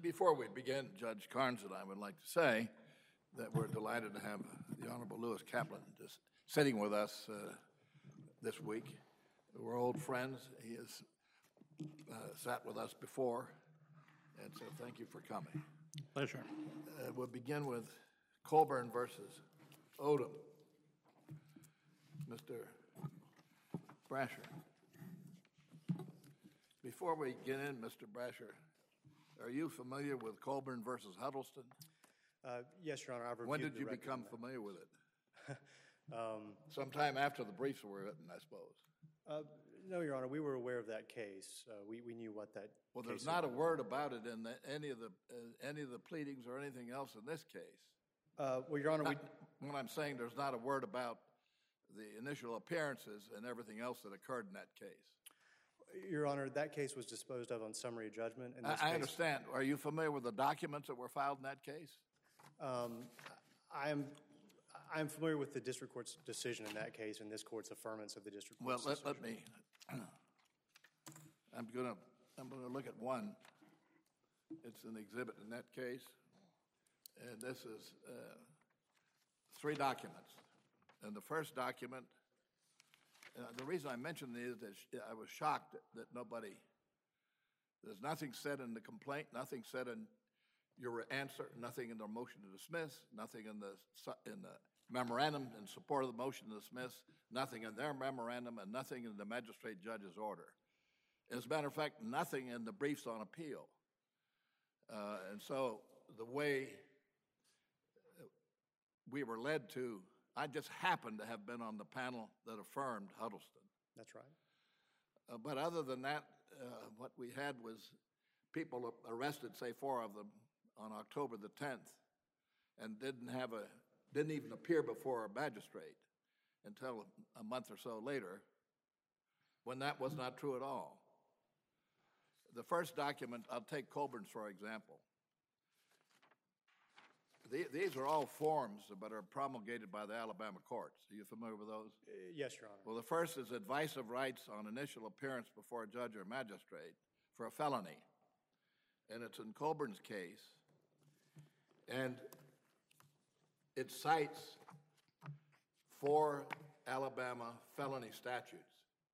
Before we begin, Judge Carnes and I would like to say that we're delighted to have the Honorable Lewis Kaplan just sitting with us this week. We're old friends. He has sat with us before, and so thank you for coming. Pleasure. We'll begin with Colburn versus Odom. Mr. Brasher. Before we get in, Mr. Brasher, are you familiar with Colburn versus Huddleston? Yes, Your Honor. I've reviewed When did the you record become on that. familiar with it? Sometime after the briefs were written, I suppose. No, Your Honor. We were aware of that case. We knew what that. Well, there's not a word about it in any of the pleadings or anything else in this case. Well, Your Honor, when I'm saying there's not a word about the initial appearances and everything else that occurred in that case. Your Honor, that case was disposed of on summary judgment. I understand. Are you familiar with the documents that were filed in that case? I am familiar with the district court's decision in that case and this court's affirmance of the district court's decision. Well, let me. I'm gonna look at one. It's an exhibit in that case, and this is 3 documents. And the first document. The reason I mention these is that I was shocked that there's nothing said in the complaint, nothing said in your answer, nothing in the motion to dismiss, nothing in the memorandum in support of the motion to dismiss, nothing in their memorandum, and nothing in the magistrate judge's order. As a matter of fact, nothing in the briefs on appeal. And so the way we were led to, I just happened to have been on the panel that affirmed Huddleston. That's right. But other than that, what we had was people arrested, say 4 of them, on October the 10th, and didn't even appear before a magistrate until a month or so later, when that was not true at all. The first document, I'll take Colburn's for example. These are all forms that are promulgated by the Alabama courts. Are you familiar with those? Yes, Your Honor. Well, the first is advice of rights on initial appearance before a judge or magistrate for a felony. And it's in Colburn's case. And it cites 4 Alabama felony statutes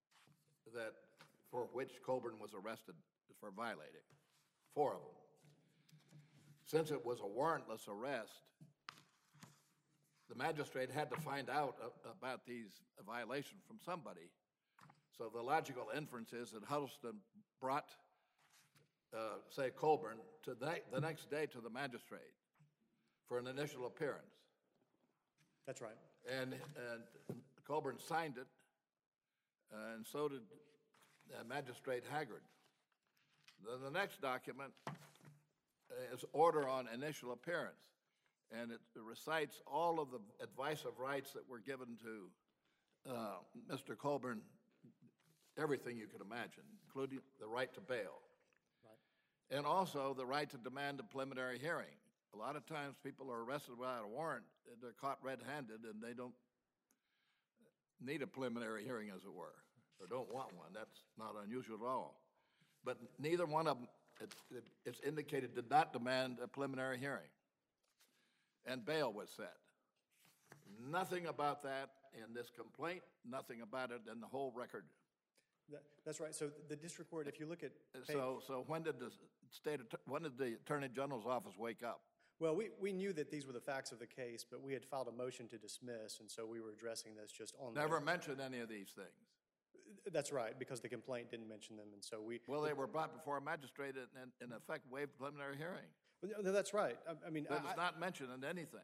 for which Colburn was arrested for violating. 4 of them. Since it was a warrantless arrest, the magistrate had to find out about these violations from somebody. So the logical inference is that Huddleston brought, say, Colburn the next day to the magistrate for an initial appearance. That's right. And Colburn signed it, and so did Magistrate Haggard. Then the next document is order on initial appearance, and it recites all of the advice of rights that were given to Mr. Colburn, everything you could imagine, including the right to bail. Right. And also the right to demand a preliminary hearing. A lot of times people are arrested without a warrant, they're caught red-handed, and they don't need a preliminary hearing, as it were, or don't want one. That's not unusual at all. But neither one of them, it's indicated, did not demand a preliminary hearing. And bail was set. Nothing about that in this complaint, nothing about it in the whole record. That's right. So the district court, if you look at So when did the Attorney General's office wake up? Well, we knew that these were the facts of the case, but we had filed a motion to dismiss, and so we were addressing this just on Never mentioned any of these things. That's right, because the complaint didn't mention them, and so we... Well, they were brought before a magistrate and, in effect, waived preliminary hearing. No, that's right. I mean... That was not mentioned in anything.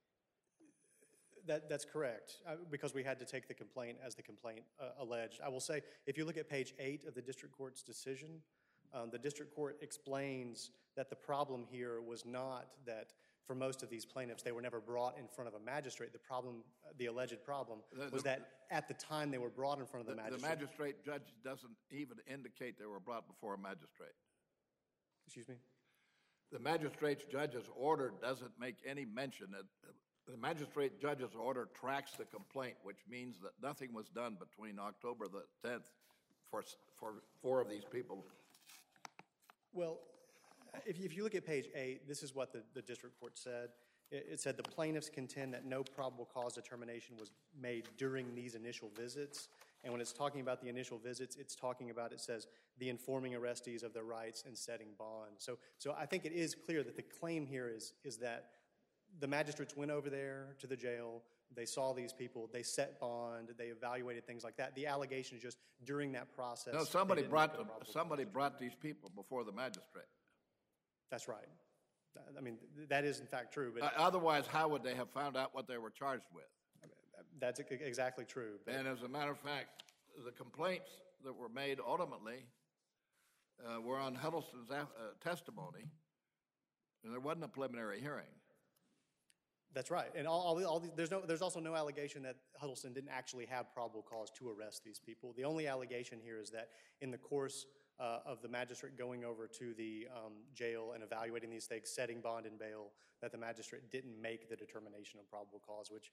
That's correct, because we had to take the complaint as the complaint alleged. I will say, if you look at page 8 of the district court's decision, the district court explains that the problem here was not that for most of these plaintiffs, they were never brought in front of a magistrate. The problem, the alleged problem, was that at the time they were brought in front of the magistrate. The magistrate judge doesn't even indicate they were brought before a magistrate. Excuse me? The magistrate judge's order doesn't make any mention. The magistrate judge's order tracks the complaint, which means that nothing was done between October the 10th for 4 of these people. Well, If you look at page 8, this is what the district court said. It said the plaintiffs contend that no probable cause determination was made during these initial visits. And when it's talking about the initial visits, it's talking about, it says, the informing arrestees of their rights and setting bond. So I think it is clear that the claim here is that the magistrates went over there to the jail, they saw these people, they set bond, they evaluated things like that. The allegation is just during that process. No, somebody brought these people before the magistrate. That's right. I mean, that is in fact true. But Otherwise, how would they have found out what they were charged with? that's exactly true. But And as a matter of fact, the complaints that were made ultimately were on Huddleston's testimony, and there wasn't a preliminary hearing. that's right. And there's also no allegation that Huddleston didn't actually have probable cause to arrest these people. The only allegation here is that in the course of the magistrate going over to the jail and evaluating these things, setting bond and bail, that the magistrate didn't make the determination of probable cause, which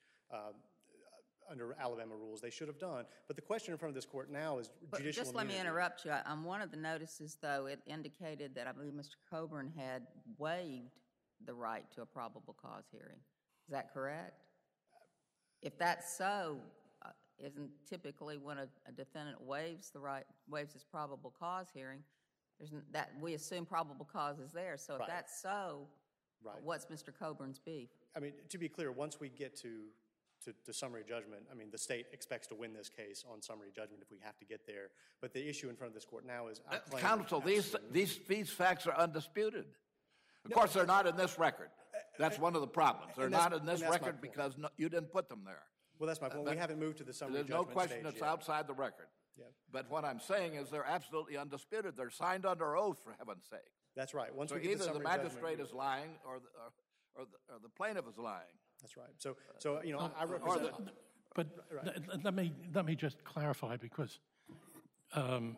under Alabama rules they should have done. But the question in front of this court now is judicial Just let me immunity. interrupt you. On one of the notices, though, it indicated that I believe Mr. Coburn had waived the right to a probable cause hearing. Is that correct? If that's so, isn't typically when a defendant waives his probable cause hearing, we assume probable cause is there. So if Right. that's so, Right. what's Mr. Coburn's beef? I mean, to be clear, once we get to summary judgment, I mean, the state expects to win this case on summary judgment if we have to get there. But the issue in front of this court now is, I claim Counsel, absolute- these facts are undisputed. Of course, they're not in this record. That's one of the problems. They're and that's- not in this and that's my record point. because you didn't put them there. Well, that's my point. We haven't moved to the summary There's judgment no question stage it's yet. outside the record. Yeah. But what I'm saying is they're absolutely undisputed. They're signed under oath, for heaven's sake. That's right. Once So we get to either the summary judgment, magistrate is lying or the plaintiff is lying. That's right. So you know, I represent. But let me just clarify, because a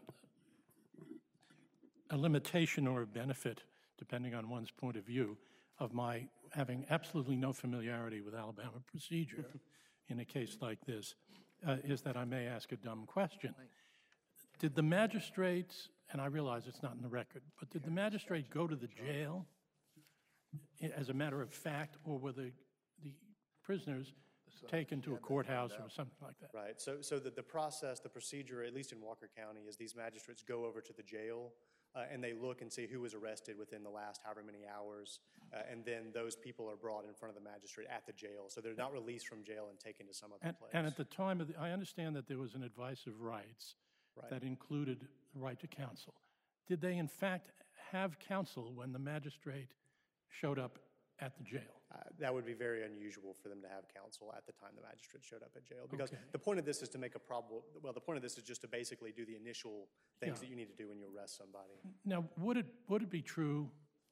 limitation or a benefit, depending on one's point of view, of my having absolutely no familiarity with Alabama procedure in a case like this is that I may ask a dumb question. Did the magistrates, and I realize it's not in the record, but did the magistrate go to the jail as a matter of fact, or were the prisoners taken to a courthouse or something like that? Right. So the process, the procedure, at least in Walker County, is these magistrates go over to the jail and they look and see who was arrested within the last however many hours, and then those people are brought in front of the magistrate at the jail. So they're not released from jail and taken to some other place. And at the time of I understand that there was an advice of rights Right. that included the right to counsel. Did they in fact have counsel when the magistrate showed up at the jail? That would be very unusual for them to have counsel at the time the magistrate showed up at jail. Because Okay. the point of this is to make the point of this is just to basically do the initial things Yeah. that you need to do when you arrest somebody. Now, would it be true,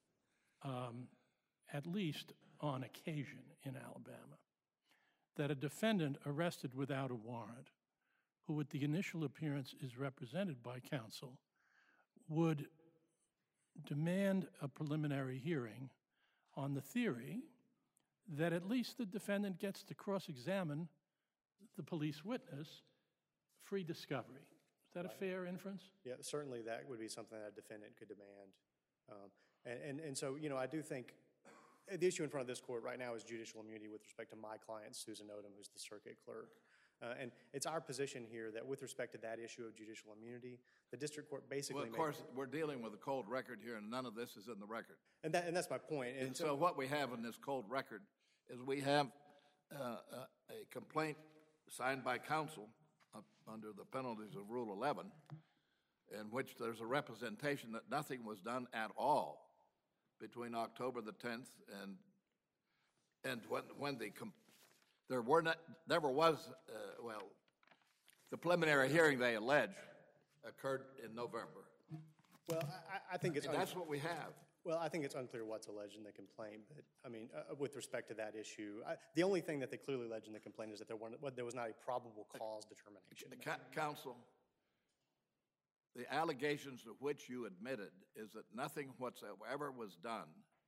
at least on occasion in Alabama, that a defendant arrested without a warrant, who at the initial appearance is represented by counsel, would demand a preliminary hearing on the theory that at least the defendant gets to cross-examine the police witness, free discovery? Is that a fair inference? Yeah, certainly that would be something that a defendant could demand. And so, you know, I do think the issue in front of this court right now is judicial immunity with respect to my client, Susan Odom, who's the circuit clerk. And it's our position here that with respect to that issue of judicial immunity, the district court basically Well, of course, we're dealing with a cold record here, and none of this is in the record. and that's my point. And so what we have in this cold record is we have a complaint signed by counsel under the penalties of Rule 11, in which there's a representation that nothing was done at all between October the 10th and when the preliminary hearing, they allege, occurred in November. Well, I think it's And that's what we have. Well, I think it's unclear what's alleged in the complaint, but I mean, with respect to that issue, the only thing that they clearly allege in the complaint is that there was not a probable cause determination. Counsel, the allegations to which you admitted is that nothing whatsoever was done.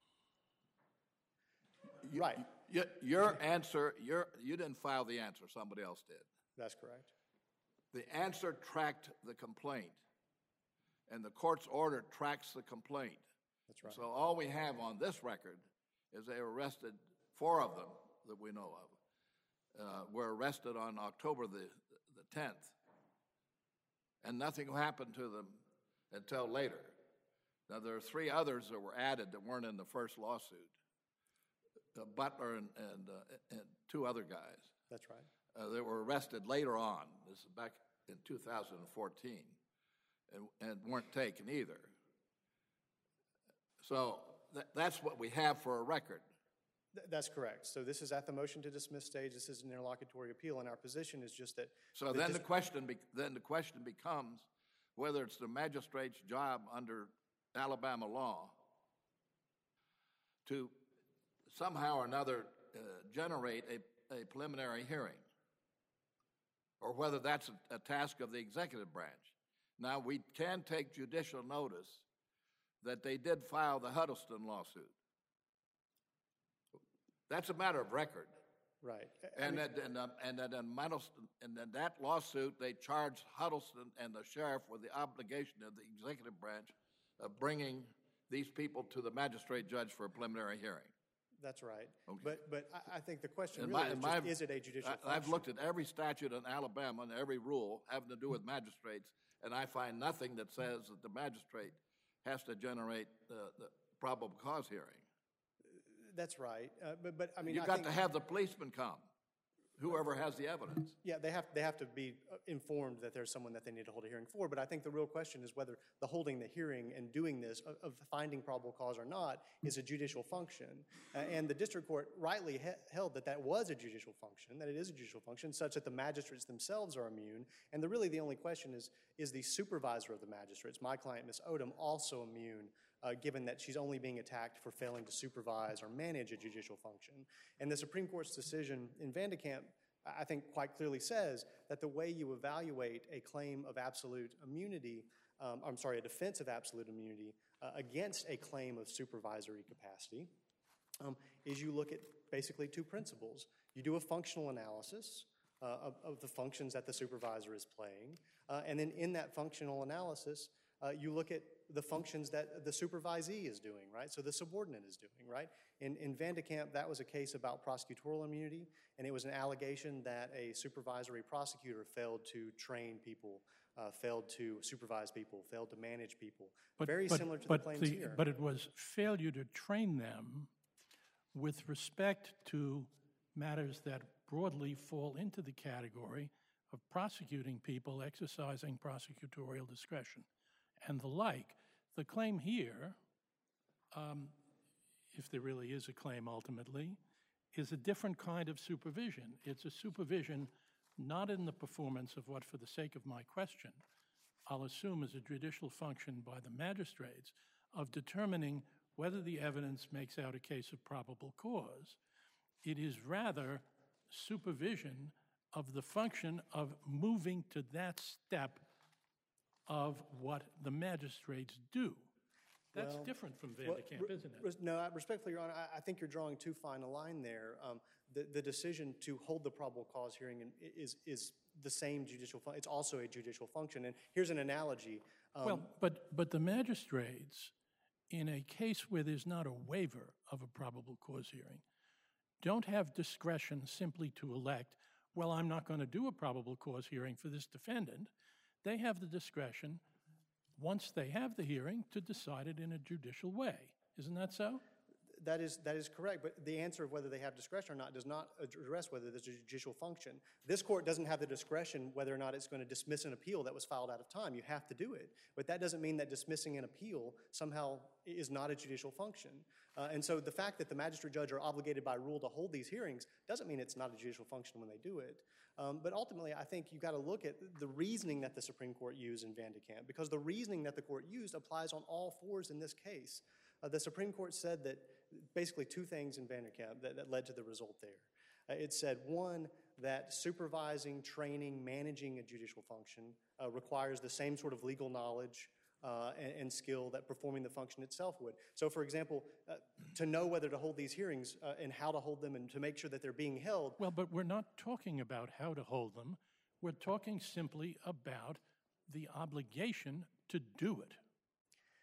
Right. Your answer, you didn't file the answer, somebody else did. That's correct. The answer tracked the complaint, and the court's order tracks the complaint. That's right. So all we have on this record is they arrested 4 of them that we know of. Were arrested on October the 10th, and nothing happened to them until later. Now, there are 3 others that were added that weren't in the first lawsuit, Butler and 2 other guys. That's right. They were arrested later on. This is back in 2014, and weren't taken either. So that's what we have for a record. That's correct. So this is at the motion to dismiss stage. This is an interlocutory appeal, and our position is just that. So then the question becomes whether it's the magistrate's job under Alabama law to somehow or another generate a preliminary hearing, or whether that's a task of the executive branch. Now, we can take judicial notice that they did file the Huddleston lawsuit. That's a matter of record. Right. And that in that lawsuit, they charged Huddleston and the sheriff with the obligation of the executive branch of bringing these people to the magistrate judge for a preliminary hearing. That's right. Okay. But I think the question really is it a judicial function? I've looked at every statute in Alabama and every rule having to do with magistrates, and I find nothing that says that the magistrate has to generate the probable cause hearing. That's right. But I mean, You've got to have the policeman come, whoever has the evidence. Yeah, they have to be informed that there's someone that they need to hold a hearing for. But I think the real question is whether the holding the hearing and doing this, of finding probable cause or not, is a judicial function. And the district court rightly held that was a judicial function, that it is a judicial function, such that the magistrates themselves are immune. And really the only question is the supervisor of the magistrates, my client, Ms. Odom, also immune, given that she's only being attacked for failing to supervise or manage a judicial function. And the Supreme Court's decision in Vandekamp, I think, quite clearly says that the way you evaluate a claim of absolute immunity, a defense of absolute immunity against a claim of supervisory capacity, is you look at basically 2 principles. You do a functional analysis of the functions that the supervisor is playing, and then in that functional analysis, you look at the functions that the supervisee is doing, right? So the subordinate is doing, right? In Vandekamp, that was a case about prosecutorial immunity, and it was an allegation that a supervisory prosecutor failed to train people, failed to supervise people, failed to manage people. Very similar to the claims here. But it was failure to train them with respect to matters that broadly fall into the category of prosecuting people exercising prosecutorial discretion and the like. The claim here, if there really is a claim ultimately, is a different kind of supervision. It's a supervision not in the performance of what, for the sake of my question, I'll assume is a judicial function by the magistrates of determining whether the evidence makes out a case of probable cause. It is rather supervision of the function of moving to that step of what the magistrates do. That's different from Vandekamp, isn't it? No, respectfully, Your Honor, I think you're drawing too fine a line there. The decision to hold the probable cause hearing is the same judicial function. It's also a judicial function. And here's an analogy. But the magistrates, in a case where there's not a waiver of a probable cause hearing, don't have discretion simply to elect, well, I'm not going to do a probable cause hearing for this defendant. They have the discretion, once they have the hearing, to decide it in a judicial way. Isn't that so? That is correct, but the answer of whether they have discretion or not does not address whether there's a judicial function. This court doesn't have the discretion whether or not it's going to dismiss an appeal that was filed out of time. You have to do it. But that doesn't mean that dismissing an appeal somehow is not a judicial function. And so the fact that the magistrate judge are obligated by rule to hold these hearings doesn't mean it's not a judicial function when they do it. But ultimately, I think you've got to look at the reasoning that the Supreme Court used in Vandekamp, because the reasoning that the court used applies on all 4s in this case. The Supreme Court said that basically 2 things in Vandekamp that led to the result there. It said, 1, that supervising, training, managing a judicial function requires the same sort of legal knowledge and skill that performing the function itself would. So, for example, to know whether to hold these hearings and how to hold them and to make sure that they're being held. Well, but we're not talking about how to hold them. We're talking simply about the obligation to do it.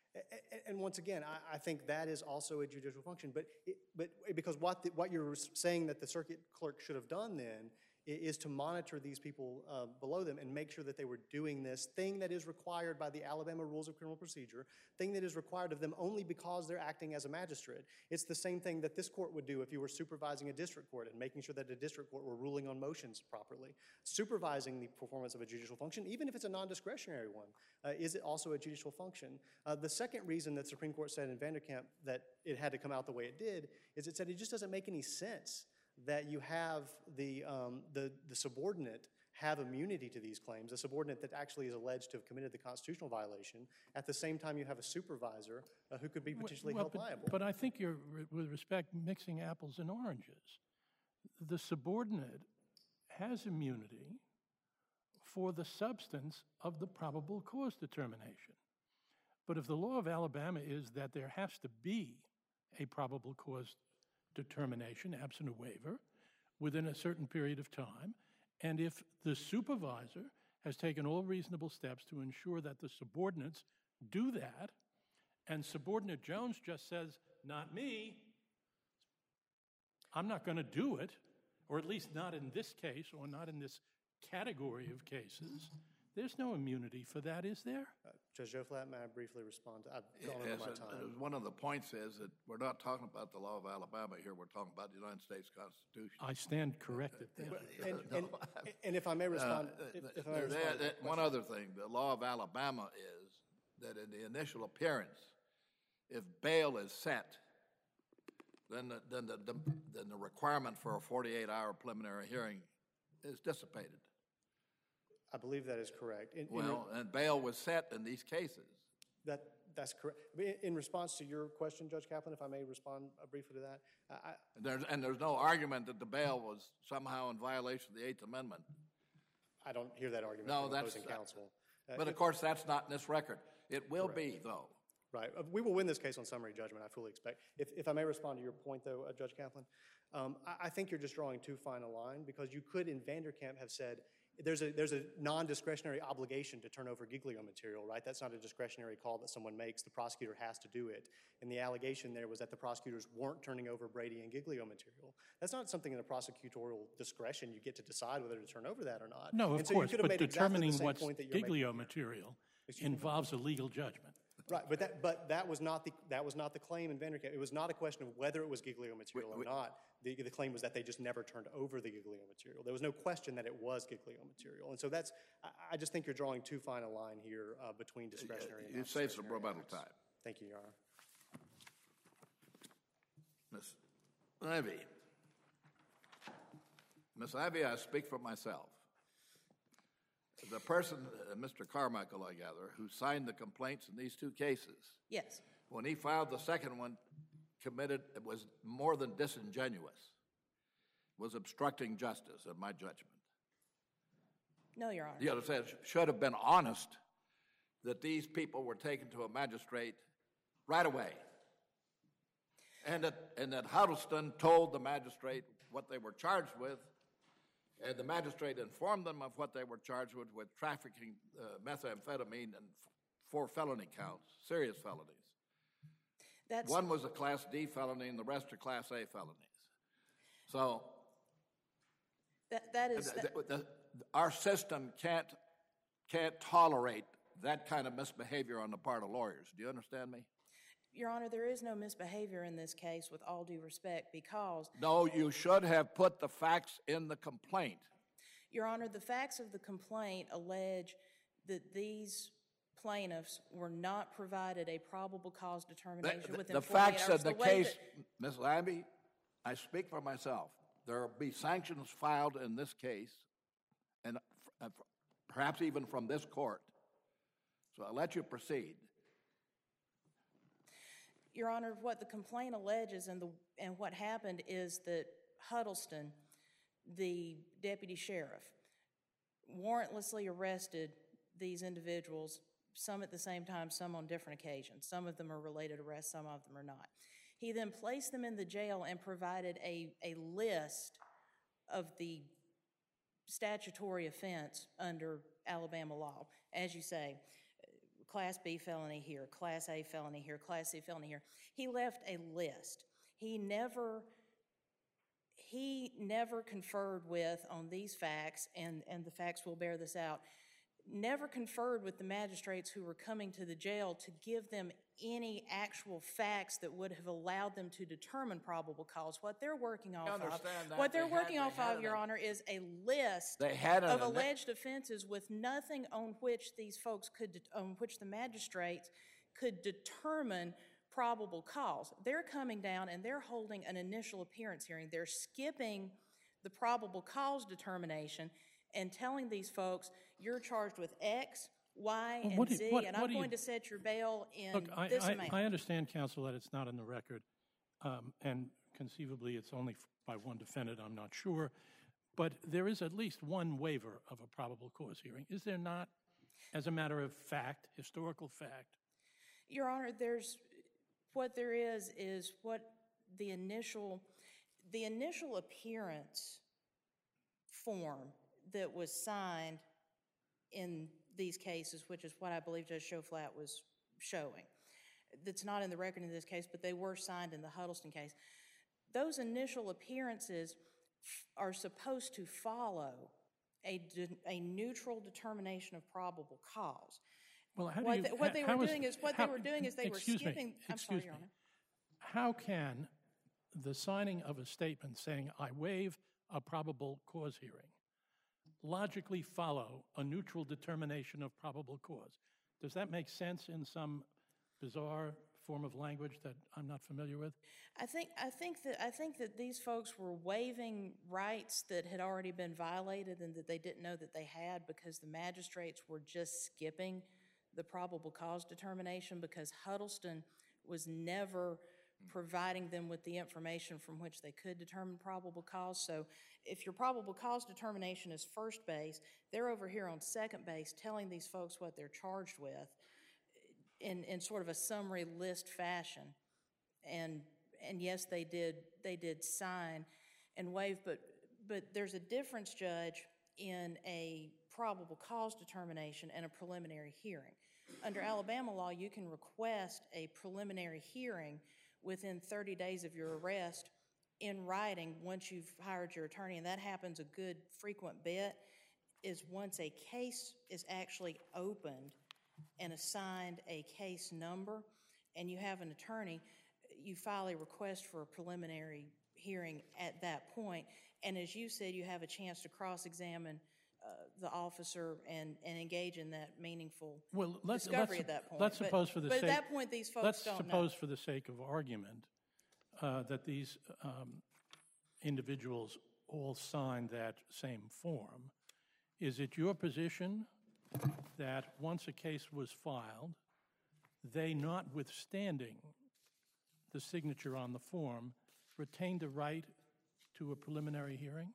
And once again, I think that is also a judicial function, but because what you're saying that the circuit clerk should have done then is to monitor these people below them and make sure that they were doing this thing that is required by the Alabama Rules of Criminal Procedure, thing that is required of them only because they're acting as a magistrate. It's the same thing that this court would do if you were supervising a district court and making sure that the district court were ruling on motions properly. Supervising the performance of a judicial function, even if it's a non-discretionary one, is it also a judicial function? The second reason that Supreme Court said in Vanderkamp that it had to come out the way it did is it said it just doesn't make any sense that you have the subordinate have immunity to these claims, a subordinate that actually is alleged to have committed the constitutional violation, at the same time you have a supervisor who could be potentially held liable. But I think you're, with respect, mixing apples and oranges. The subordinate has immunity for the substance of the probable cause determination. But if the law of Alabama is that there has to be a probable cause determination, absent a waiver, within a certain period of time, and if the supervisor has taken all reasonable steps to ensure that the subordinates do that, and subordinate Jones just says, not me, I'm not going to do it, or at least not in this case, or not in this category of cases, there's no immunity for that, is there? Judge Joe Flatt, may I briefly respond? I've gone over my time. One of the points is that we're not talking about the law of Alabama here, we're talking about the United States Constitution. I stand corrected there. And if I may respond, one other thing, the law of Alabama is that in the initial appearance, if bail is set, then the requirement for a 48-hour preliminary hearing is dissipated. I believe that is correct. And bail was set in these cases. That's correct. In response to your question, Judge Kaplan, if I may respond briefly to that. There's no argument that the bail was somehow in violation of the Eighth Amendment. I don't hear that argument from opposing counsel. But of course, that's not in this record. It will be, though. Right. We will win this case on summary judgment, I fully expect. If I may respond to your point, though, Judge Kaplan, I think you're just drawing too fine a line, because you could, in Vanderkamp, have said, there's a non-discretionary obligation to turn over Giglio material, right? That's not a discretionary call that someone makes. The prosecutor has to do it. And the allegation there was that the prosecutors weren't turning over Brady and Giglio material. That's not something in a prosecutorial discretion you get to decide whether to turn over that or not. No, of course, but determining what's Giglio material involves a legal judgment. Right, but that was not the claim in Vanderkamp. It was not a question of whether it was Giglio material or not. The claim was that they just never turned over the Giglio material. There was no question that it was Giglio material. And so I just think you're drawing too fine a line here between discretionary and non-discretionary. You saved some rebuttal time. Thank you, Your Honor. Ms. Ivey. Ms. Ivey, I speak for myself. The person, Mr. Carmichael, I gather, who signed the complaints in these two cases. Yes. When he filed the second one, it was more than disingenuous, was obstructing justice, in my judgment. No, Your Honor. The other said should have been honest that these people were taken to a magistrate right away, and that Huddleston told the magistrate what they were charged with, and the magistrate informed them of what they were charged with trafficking methamphetamine and 4 felony counts, serious felonies. One was a Class D felony and the rest are Class A felonies. So our system can't tolerate that kind of misbehavior on the part of lawyers. Do you understand me? Your Honor, there is no misbehavior in this case, with all due respect, because... No, you should have put the facts in the complaint. Your Honor, the facts of the complaint allege that these plaintiffs were not provided a probable cause determination within 48 hours. The facts of the case, Ms. Lambie, I speak for myself. There will be sanctions filed in this case, and perhaps even from this court. So I'll let you proceed. Your Honor, what the complaint alleges and what happened is that Huddleston, the deputy sheriff, warrantlessly arrested these individuals, some at the same time, some on different occasions. Some of them are related arrests, some of them are not. He then placed them in the jail and provided a list of the statutory offense under Alabama law. As you say, Class B felony here, Class A felony here, Class C felony here. He left a list. He never conferred with, on these facts, and the facts will bear this out, never conferred with the magistrates who were coming to the jail to give them any actual facts that would have allowed them to determine probable cause. What they're working off of, Your Honor, is a list of alleged offenses with nothing on which these folks on which the magistrates could determine probable cause. They're coming down and they're holding an initial appearance hearing. They're skipping the probable cause determination and telling these folks, you're charged with X, Y, and Z, and I'm going to set your bail in this amount. I understand, counsel, that it's not in the record, and conceivably it's only by one defendant, I'm not sure, but there is at least one waiver of a probable cause hearing. Is there not, as a matter of fact, historical fact? Your Honor, what there is what the initial appearance form that was signed in these cases, which is what I believe Judge Schoflat was showing. That's not in the record in this case, but they were signed in the Huddleston case. Those initial appearances are supposed to follow a neutral determination of probable cause. Well, what they were doing is they were skipping. I'm sorry, Your Honor. How can the signing of a statement saying, I waive a probable cause hearing, logically follow a neutral determination of probable cause? Does that make sense in some bizarre form of language that I'm not familiar with? I think that these folks were waiving rights that had already been violated and that they didn't know that they had, because the magistrates were just skipping the probable cause determination, because Huddleston was never providing them with the information from which they could determine probable cause. So if your probable cause determination is first base, they're over here on second base telling these folks what they're charged with in sort of a summary list fashion. And yes, they did sign and waive, but there's a difference, Judge, in a probable cause determination and a preliminary hearing. Under Alabama law, you can request a preliminary hearing within 30 days of your arrest in writing once you've hired your attorney, and that happens a good frequent bit, is once a case is actually opened and assigned a case number and you have an attorney, you file a request for a preliminary hearing at that point. And as you said, you have a chance to cross-examine the officer and engage in that meaningful discovery at that point. Let's suppose for the but sake, at that point, these folks let's don't suppose know. for the sake of argument that these individuals all signed that same form. Is it your position that once a case was filed, they, notwithstanding the signature on the form, retained a right to a preliminary hearing?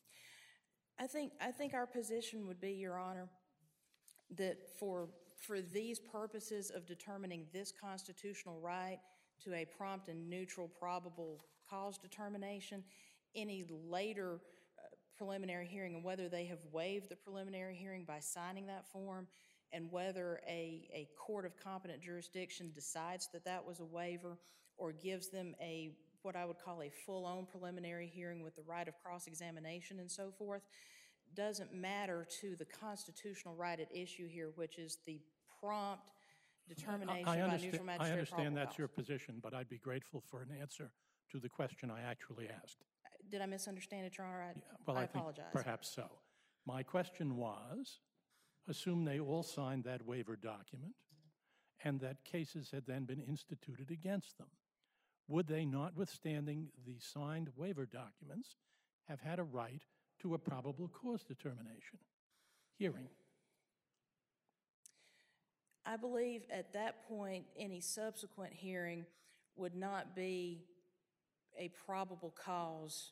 I think our position would be, Your Honor, that for these purposes of determining this constitutional right to a prompt and neutral probable cause determination, any later preliminary hearing, and whether they have waived the preliminary hearing by signing that form, and whether a court of competent jurisdiction decides that that was a waiver or gives them what I would call a full-on preliminary hearing with the right of cross-examination and so forth, doesn't matter to the constitutional right at issue here, which is the prompt determination by neutral magistrate. I understand that's cause. your position, but I'd be grateful for an answer to the question I actually asked. Did I misunderstand it, Your Honor? I apologize. Think perhaps so. My question was, assume they all signed that waiver document and that cases had then been instituted against them. Would they, notwithstanding the signed waiver documents, have had a right to a probable cause determination hearing? I believe at that point, any subsequent hearing would not be a probable cause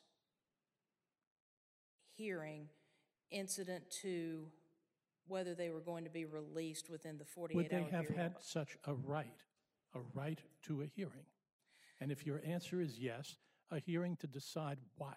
hearing incident to whether they were going to be released within the 48-hour period. Would they have had such a right to a hearing? And if your answer is yes, a hearing to decide what?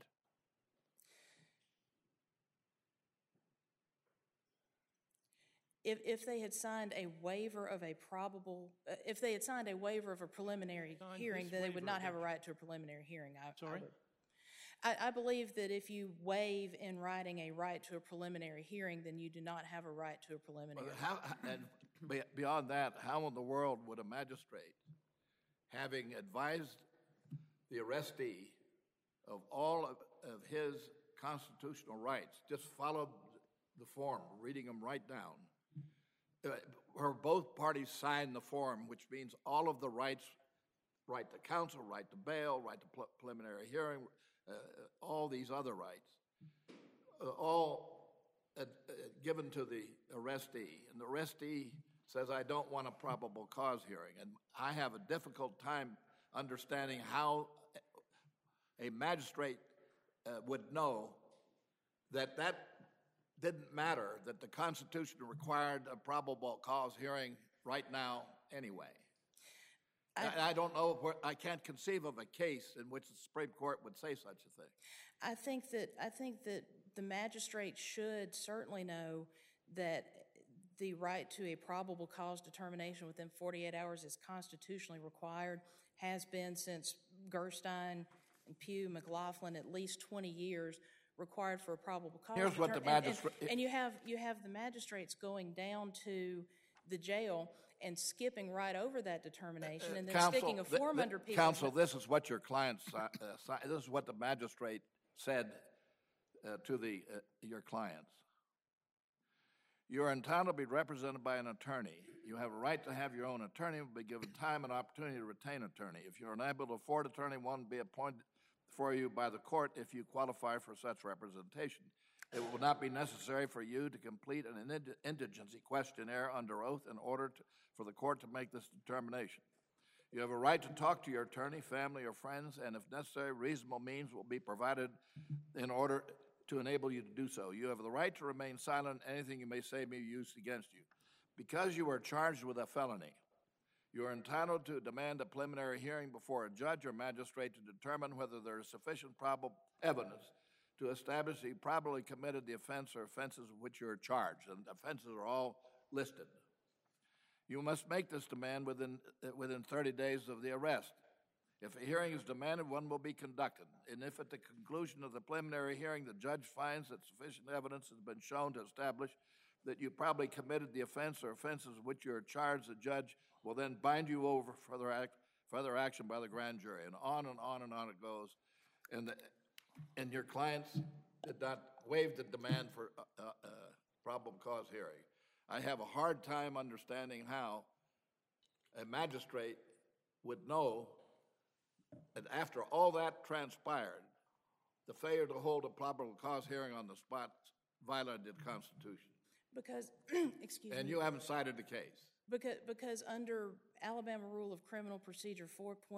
if they had signed a waiver of a probable, if they had signed a waiver of a preliminary hearing, then they would not have a right to a preliminary hearing. Sorry? I believe that if you waive in writing a right to a preliminary hearing, then you do not have a right to a preliminary. And beyond that, how in the world would a magistrate, having advised the arrestee of all of his constitutional rights, just followed the form, reading them right down, where both parties sign the form, which means all of the rights, right to counsel, right to bail, right to preliminary hearing, all these other rights, all given to the arrestee. And the arrestee says, I don't want a probable cause hearing. And I have a difficult time understanding how a magistrate would know that that didn't matter, that the Constitution required a probable cause hearing right now anyway. I don't know, I can't conceive of a case in which the Supreme Court would say such a thing. I think that the magistrate should certainly know that the right to a probable cause determination within 48 hours is constitutionally required, has been since Gerstein and Pugh, McLaughlin, at least 20 years, required for a probable cause. Here's what the magistrate... And you have the magistrates going down to the jail and skipping right over that determination and then sticking a form under people. Counsel, this is what your client, this is what the magistrate said to your clients. You are entitled to be represented by an attorney. You have a right to have your own attorney, will be given time and opportunity to retain an attorney. If you're unable to afford an attorney, one will be appointed for you by the court if you qualify for such representation. It will not be necessary for you to complete an indigency questionnaire under oath in order for the court to make this determination. You have a right to talk to your attorney, family, or friends, and if necessary, reasonable means will be provided in order to enable you to do so. You have the right to remain silent. Anything you may say may be used against you. Because you are charged with a felony, you are entitled to demand a preliminary hearing before a judge or magistrate to determine whether there is sufficient probable evidence to establish that you probably committed the offense or offenses of which you are charged, and offenses are all listed. You must make this demand within 30 days of the arrest. If a hearing is demanded, one will be conducted, and if at the conclusion of the preliminary hearing the judge finds that sufficient evidence has been shown to establish that you probably committed the offense or offenses of which you are charged, the judge will then bind you over further action by the grand jury, and on and on and on it goes. And your clients did not waive the demand for probable cause hearing. I have a hard time understanding how a magistrate would know that after all that transpired, the failure to hold a probable cause hearing on the spot violated the Constitution. Because, excuse me. And you haven't cited the case. Because under Alabama Rule of Criminal Procedure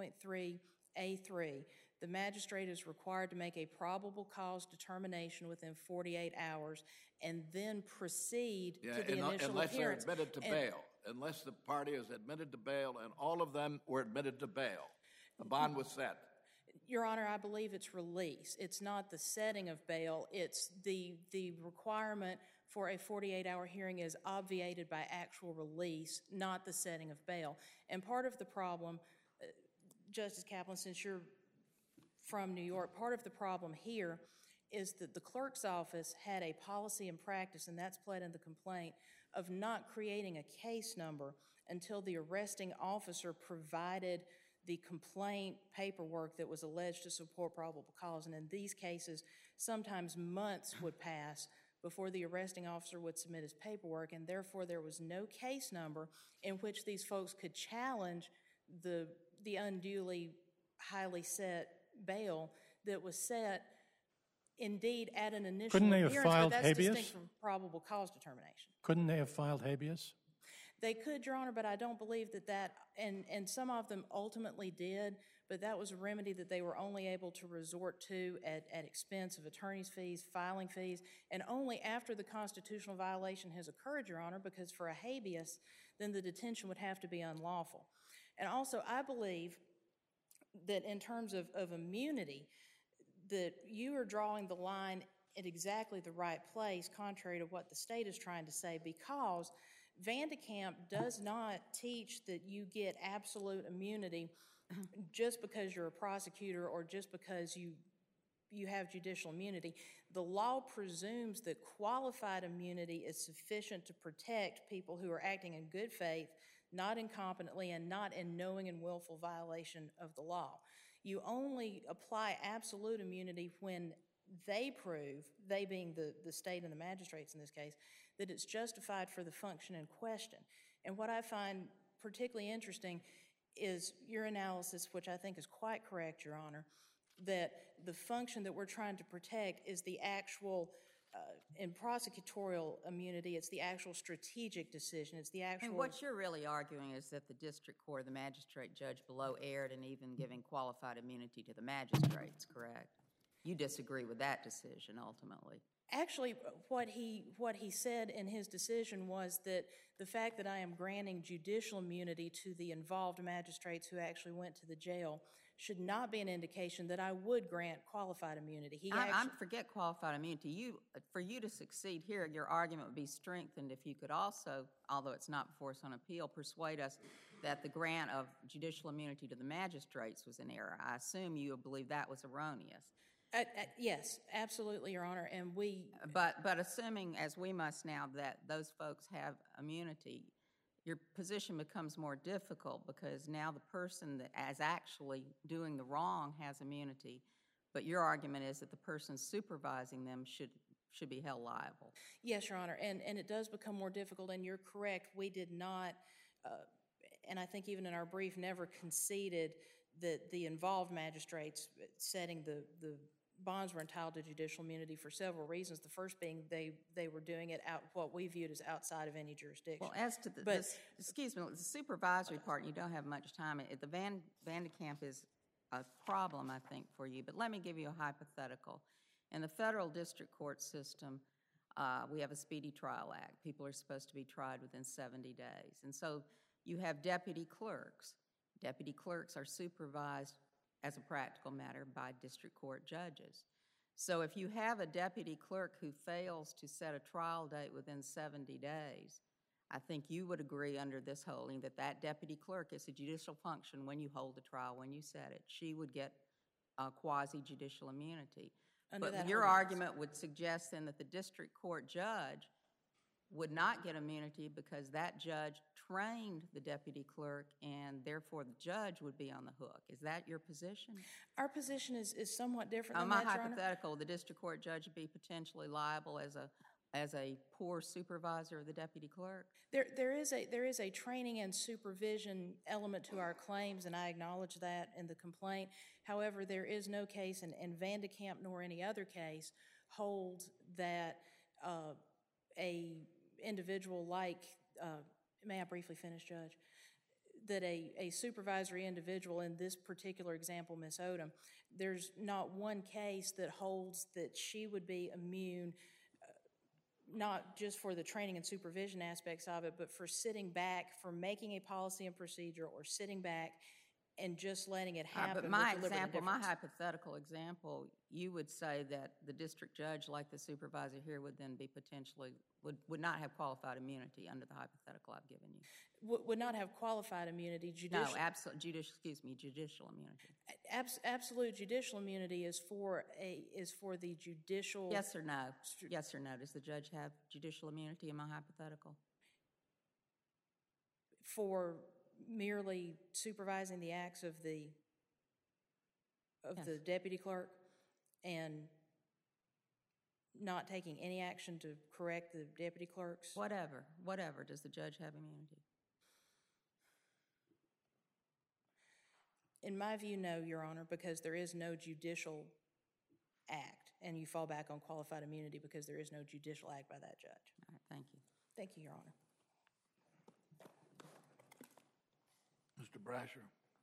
4.3A3, the magistrate is required to make a probable cause determination within 48 hours and then proceed to the initial appearance. Unless they're admitted to bail. Unless the party is admitted to bail, and all of them were admitted to bail. A bond was set. Your Honor, I believe it's release. It's not the setting of bail. It's the requirement for a 48-hour hearing is obviated by actual release, not the setting of bail. And part of the problem, Justice Kaplan, since you're from New York, part of the problem here is that the clerk's office had a policy and practice, and that's pled in the complaint, of not creating a case number until the arresting officer provided the complaint paperwork that was alleged to support probable cause. And in these cases, sometimes months would pass before the arresting officer would submit his paperwork, and therefore there was no case number in which these folks could challenge the unduly highly set bail that was set indeed at an initial Couldn't they have appearance, filed but that's habeas? distinct from probable cause determination. Couldn't they have filed habeas? They could, Your Honor, but I don't believe that, and some of them ultimately did, but that was a remedy that they were only able to resort to at expense of attorney's fees, filing fees, and only after the constitutional violation has occurred, Your Honor, because for a habeas, then the detention would have to be unlawful. And also, I believe that in terms of immunity, that you are drawing the line at exactly the right place, contrary to what the state is trying to say, because Vandekamp does not teach that you get absolute immunity just because you're a prosecutor or just because you have judicial immunity. The law presumes that qualified immunity is sufficient to protect people who are acting in good faith, not incompetently, and not in knowing and willful violation of the law. You only apply absolute immunity when they prove, they being the state and the magistrates in this case, that it's justified for the function in question. And what I find particularly interesting is your analysis, which I think is quite correct, Your Honor, that the function that we're trying to protect is the actual, in prosecutorial immunity, it's the actual strategic decision, it's the actual... And what you're really arguing is that the district court, the magistrate judge below erred in even giving qualified immunity to the magistrates, correct? You disagree with that decision, ultimately. Actually, what he said in his decision was that the fact that I am granting judicial immunity to the involved magistrates who actually went to the jail should not be an indication that I would grant qualified immunity. Forget qualified immunity. For you to succeed here, your argument would be strengthened if you could also, although it's not before us on appeal, persuade us that the grant of judicial immunity to the magistrates was an error. I assume you believe that was erroneous. Yes, absolutely, Your Honor, and we... But assuming, as we must now, that those folks have immunity, your position becomes more difficult because now the person that is actually doing the wrong has immunity, but your argument is that the person supervising them should be held liable. Yes, Your Honor, and it does become more difficult, and you're correct. We did not, and I think even in our brief, never conceded that the involved magistrates setting the bonds were entitled to judicial immunity for several reasons. The first being they were doing it out what we viewed as outside of any jurisdiction. Well, as to the supervisory part, you don't have much time. The Vandekamp is a problem, I think, for you. But let me give you a hypothetical. In the federal district court system, we have a Speedy Trial Act. People are supposed to be tried within 70 days. And so you have deputy clerks. Deputy clerks are supervised as a practical matter by district court judges. So if you have a deputy clerk who fails to set a trial date within 70 days, I think you would agree under this holding that that deputy clerk is a judicial function when you hold the trial, when you set it. She would get quasi-judicial immunity. But your argument would suggest then that the district court judge would not get immunity because that judge trained the deputy clerk and therefore the judge would be on the hook. Is that your position? Our position is somewhat different than my that, Your Honor. hypothetical, the district court judge would be potentially liable as a poor supervisor of the deputy clerk? There is a training and supervision element to our claims, and I acknowledge that in the complaint. However, there is no case, and Vandekamp nor any other case, holds that a individual like, may I briefly finish, Judge? That a supervisory individual, in this particular example, Ms. Odom, there's not one case that holds that she would be immune, not just for the training and supervision aspects of it, but for sitting back, for making a policy and procedure, or sitting back and just letting it happen. But my example, my hypothetical example, you would say that the district judge, like the supervisor here, would then be potentially, would not have qualified immunity under the hypothetical I've given you. Would not have qualified immunity. No, judicial immunity. Absolute judicial immunity is for the judicial. Yes or no? Yes or no? Does the judge have judicial immunity in my hypothetical? For merely supervising the acts of the deputy clerk and not taking any action to correct the deputy clerks? Whatever. Does the judge have immunity? In my view, no, Your Honor, because there is no judicial act, and you fall back on qualified immunity because there is no judicial act by that judge. All right, thank you. Thank you, Your Honor. Mr. Brasher.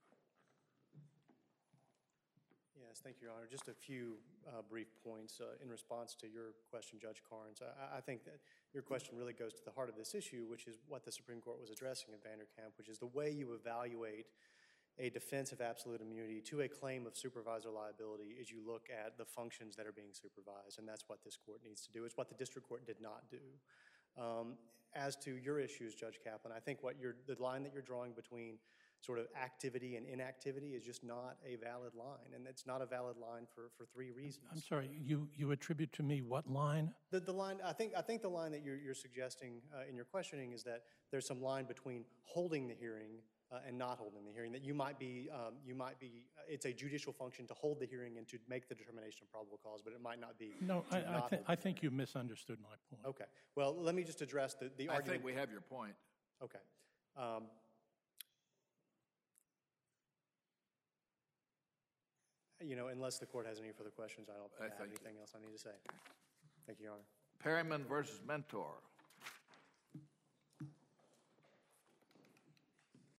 Yes, thank you, Your Honor. Just a few brief points in response to your question, Judge Carnes. I think that your question really goes to the heart of this issue, which is what the Supreme Court was addressing in Vandekamp, which is the way you evaluate a defense of absolute immunity to a claim of supervisor liability is you look at the functions that are being supervised, and that's what this court needs to do. It's what the district court did not do. As to your issues, Judge Kaplan, I think the line that you're drawing between sort of activity and inactivity is just not a valid line, and it's not a valid line for three reasons. I'm sorry, you attribute to me what line? The line, I think the line that you're suggesting in your questioning is that there's some line between holding the hearing and not holding the hearing, that you might be, it's a judicial function to hold the hearing and to make the determination of probable cause, but it might not be. No, to not hold I think you misunderstood my point. Okay. Well, let me just address the I argument. think we have your point. Okay. Unless the court has any further questions, I don't think I have anything else I need to say. Thank you, Your Honor. Perryman versus Mentor.